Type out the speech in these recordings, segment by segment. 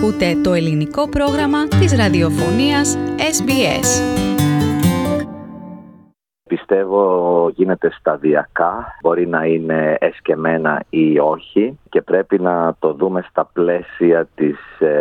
Ακούτε το ελληνικό πρόγραμμα της ραδιοφωνίας SBS. Πιστεύω γίνεται σταδιακά, μπορεί να είναι εσκεμμένα ή όχι και πρέπει να το δούμε στα πλαίσια της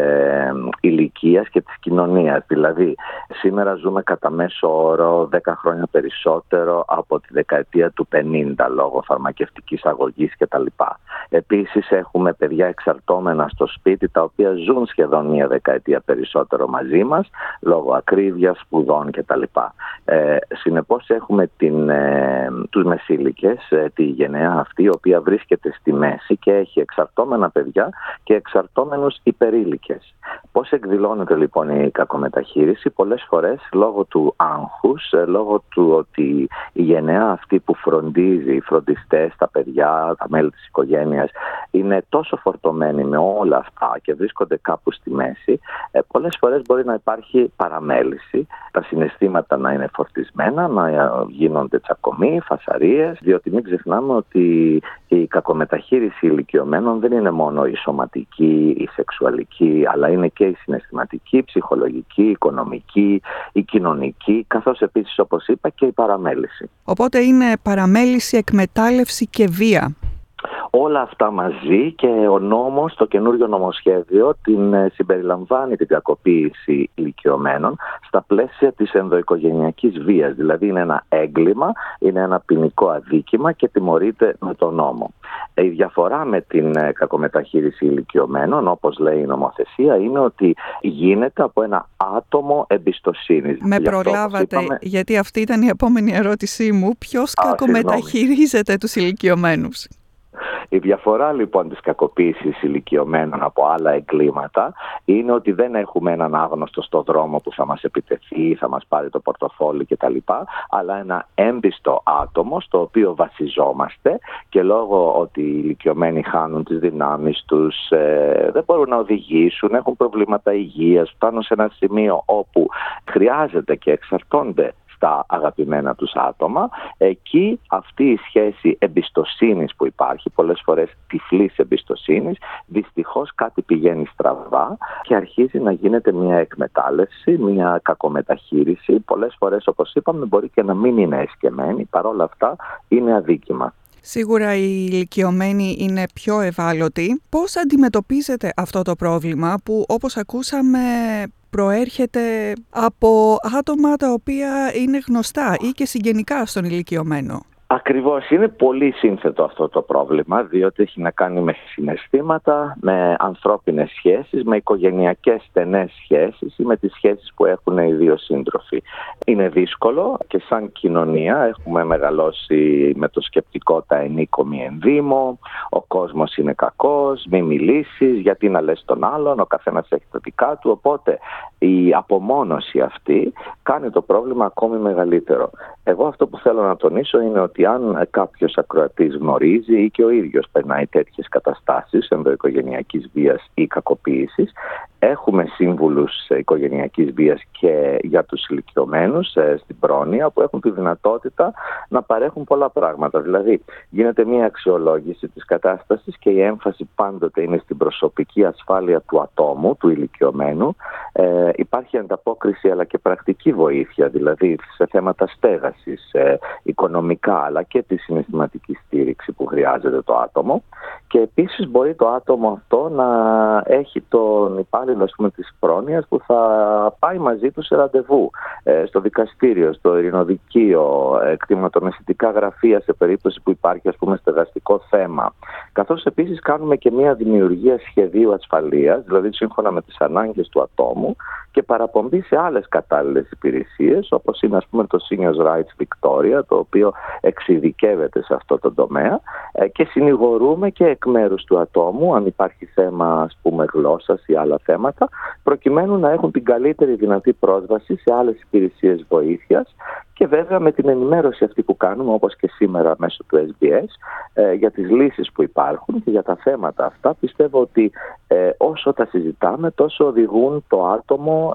ηλικίας και της κοινωνίας. Δηλαδή, σήμερα ζούμε κατά μέσο όρο 10 χρόνια περισσότερο από τη δεκαετία του 50 λόγω φαρμακευτικής αγωγής κτλ. Επίσης, έχουμε παιδιά εξαρτώμενα στο σπίτι τα οποία ζουν σχεδόν μια δεκαετία περισσότερο μαζί μας λόγω ακρίβειας, σπουδών κτλ. Συνεπώς, έχουμε τους μεσήλικες, τη γενεά αυτή, η οποία βρίσκεται στη μέση και έχει εξαρτώμενα παιδιά και εξαρτώμενους υπερήλικες. Πώς εκδηλώνεται λοιπόν η κακομεταχείριση? Πολλές φορές λόγω του άγχους, λόγω του ότι η γενεά αυτή που φροντίζει, οι φροντιστές, τα παιδιά, τα μέλη της οικογένειας είναι τόσο φορτωμένοι με όλα αυτά και βρίσκονται κάπου στη μέση, πολλές φορές μπορεί να υπάρχει παραμέληση, τα συναισθήματα να είναι φορτισμένα, να γίνονται τσακωμοί, φασαρίες, διότι μην ξεχνάμε ότι η κακομεταχείριση ηλικιωμένων δεν είναι μόνο η σωματική, η σεξουαλική, αλλά είναι και η συναισθηματική, η ψυχολογική, η οικονομική, η κοινωνική, καθώς επίσης, όπως είπα, και η παραμέληση. Οπότε είναι παραμέληση, εκμετάλλευση και βία. Όλα αυτά μαζί, και ο νόμος, το καινούριο νομοσχέδιο, την συμπεριλαμβάνει την κακοποίηση ηλικιωμένων στα πλαίσια της ενδοοικογενειακής βίας. Δηλαδή είναι ένα έγκλημα, είναι ένα ποινικό αδίκημα και τιμωρείται με τον νόμο. Η διαφορά με την κακομεταχείριση ηλικιωμένων, όπως λέει η νομοθεσία, είναι ότι γίνεται από ένα άτομο εμπιστοσύνης. Με προλάβατε, γιατί αυτή ήταν η επόμενη ερώτησή μου. Ποιος κακομεταχειρίζεται τους ηλικιωμένους? Η διαφορά λοιπόν της κακοποίησης ηλικιωμένων από άλλα εγκλήματα είναι ότι δεν έχουμε έναν άγνωστο στο δρόμο που θα μας επιτεθεί, θα μας πάρει το πορτοφόλι κτλ. Αλλά ένα έμπιστο άτομο στο οποίο βασιζόμαστε και λόγω ότι οι ηλικιωμένοι χάνουν τις δυνάμεις τους, δεν μπορούν να οδηγήσουν, έχουν προβλήματα υγείας, φτάνουν σε ένα σημείο όπου χρειάζεται και εξαρτώνται τα αγαπημένα τους άτομα, εκεί αυτή η σχέση εμπιστοσύνης που υπάρχει, πολλές φορές τυφλής εμπιστοσύνης, δυστυχώς κάτι πηγαίνει στραβά και αρχίζει να γίνεται μια εκμετάλλευση, μια κακομεταχείριση. Πολλές φορές, όπως είπαμε, μπορεί και να μην είναι εσκεμμένη, παρόλα αυτά είναι αδίκημα. Σίγουρα οι ηλικιωμένοι είναι πιο ευάλωτοι. Πώς αντιμετωπίζετε αυτό το πρόβλημα που, όπως ακούσαμε, προέρχεται από άτομα τα οποία είναι γνωστά ή και συγγενικά στον ηλικιωμένο? Ακριβώς, είναι πολύ σύνθετο αυτό το πρόβλημα, διότι έχει να κάνει με συναισθήματα, με ανθρώπινες σχέσεις, με οικογενειακές στενές σχέσεις ή με τις σχέσεις που έχουν οι δύο σύντροφοι. Είναι δύσκολο και σαν κοινωνία έχουμε μεγαλώσει με το σκεπτικό τα ενίκο μη ενδύμο, ο κόσμος είναι κακός, μη μιλήσεις, γιατί να λες τον άλλον, ο καθένας έχει τα δικά του, οπότε η απομόνωση αυτή κάνει το πρόβλημα ακόμη μεγαλύτερο. Εγώ αυτό που θέλω να τονίσω είναι ότι αν κάποιος ακροατής γνωρίζει ή και ο ίδιος περνάει τέτοιες καταστάσεις ενδοοικογενειακής βίας ή κακοποίησης, έχουμε σύμβουλους οικογενειακής βίας και για τους ηλικιωμένους στην πρόνοια που έχουν τη δυνατότητα να παρέχουν πολλά πράγματα. Δηλαδή γίνεται μια αξιολόγηση της κατάστασης και η έμφαση πάντοτε είναι στην προσωπική ασφάλεια του ατόμου, του ηλικιωμένου. Υπάρχει ανταπόκριση αλλά και πρακτική βοήθεια, δηλαδή σε θέματα στέγασης, οικονομικά, αλλά και τη συναισθηματική στήριξη που χρειάζεται το άτομο. Και επίσης μπορεί το άτομο αυτό να έχει τον υπάλληλο, ας πούμε, της πρόνοιας που θα πάει μαζί του σε ραντεβού στο δικαστήριο, στο ειρηνοδικείο, κτηματομεσητικά γραφεία σε περίπτωση που υπάρχει, ας πούμε, στεγαστικό θέμα. Καθώς επίσης κάνουμε και μια δημιουργία σχεδίου ασφαλείας, δηλαδή σύμφωνα με τις ανάγκες του ατόμου, και παραπομπή σε άλλες κατάλληλες υπηρεσίες, όπως είναι, ας πούμε, το Seniors Rights Victoria, το οποίο εξειδικεύεται σε αυτό το τομέα, και συνηγορούμε και εκ μέρους του ατόμου, αν υπάρχει θέμα, ας πούμε, γλώσσας ή άλλα θέματα, προκειμένου να έχουν την καλύτερη δυνατή πρόσβαση σε άλλες υπηρεσίες βοήθειας. Και βέβαια με την ενημέρωση αυτή που κάνουμε, όπως και σήμερα μέσω του SBS, για τις λύσεις που υπάρχουν και για τα θέματα αυτά, πιστεύω ότι όσο τα συζητάμε, τόσο οδηγούν το άτομο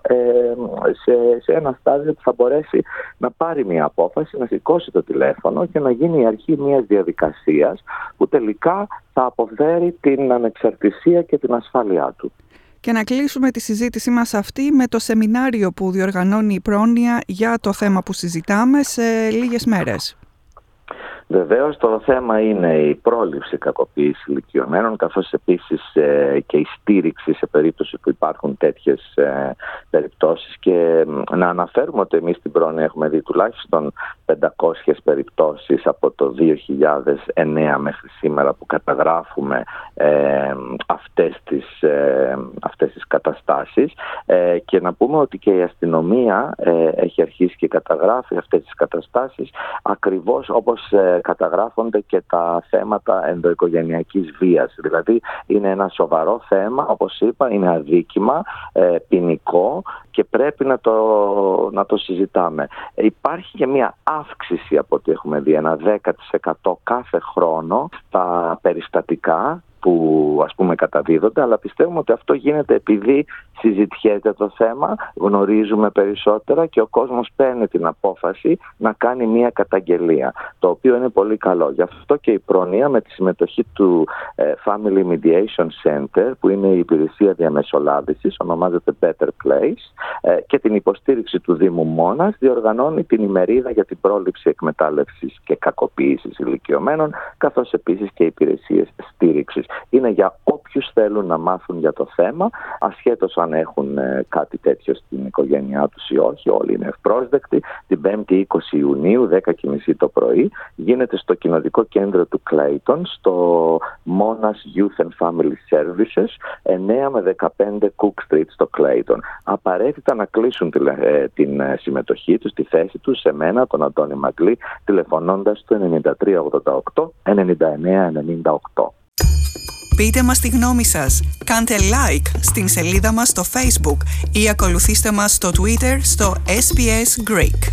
σε ένα στάδιο που θα μπορέσει να πάρει μια απόφαση, να σηκώσει το τηλέφωνο και να γίνει η αρχή μιας διαδικασίας που τελικά θα αποφέρει την ανεξαρτησία και την ασφάλειά του. και να κλείσουμε τη συζήτησή μας αυτή με το σεμινάριο που διοργανώνει η Πρόνοια για το θέμα που συζητάμε σε λίγες μέρες. Βεβαίως το θέμα είναι η πρόληψη κακοποίησης ηλικιωμένων, καθώς επίσης και η στήριξη σε περίπτωση που υπάρχουν τέτοιες περιπτώσεις. Και να αναφέρουμε ότι εμείς στην Πρόνοια έχουμε δει τουλάχιστον 500 περιπτώσεις από το 2009 μέχρι σήμερα που καταγράφουμε αυτές τις καταστάσεις, και να πούμε ότι και η αστυνομία έχει αρχίσει και καταγράφει αυτές τις καταστάσεις, ακριβώς όπως καταγράφονται και τα θέματα ενδοοικογενειακής βίας. Δηλαδή είναι ένα σοβαρό θέμα, όπως είπα, είναι αδίκημα ποινικό και πρέπει να το συζητάμε. Υπάρχει και μια αύξηση από ό,τι έχουμε δει, ένα 10% κάθε χρόνο στα περιστατικά που ας πούμε καταδίδονται, αλλά πιστεύουμε ότι αυτό γίνεται επειδή συζητιέται το θέμα, γνωρίζουμε περισσότερα και ο κόσμος παίρνει την απόφαση να κάνει μια καταγγελία, το οποίο είναι πολύ καλό. Γι' αυτό και η Πρόνοια με τη συμμετοχή του Family Mediation Center, που είναι η υπηρεσία διαμεσολάβησης, ονομάζεται Better Place, και την υποστήριξη του Δήμου Μόνας, διοργανώνει την ημερίδα για την πρόληψη εκμετάλλευσης και κακοποίησης ηλικιωμένων, καθώς επίσης και υπηρεσίες στήριξης. Είναι για όποιους θέλουν να μάθουν για το θέμα, ασχέτως αν έχουν κάτι τέτοιο στην οικογένειά τους ή όχι, όλοι είναι ευπρόσδεκτοι. Την 5η 20 Ιουνίου, 10:30 το πρωί, γίνεται στο κοινοτικό κέντρο του Clayton, στο Monash Youth and Family Services, 9 με 15 Cook Street στο Clayton. Απαραίτητα να κλείσουν την συμμετοχή τους, τη θέση τους, σε μένα, τον Αντώνη Μαγκλή, τηλεφωνώντας το 9388 9998. Πείτε μας τη γνώμη σας, κάντε like στην σελίδα μας στο Facebook ή ακολουθήστε μας στο Twitter στο SBS Greek.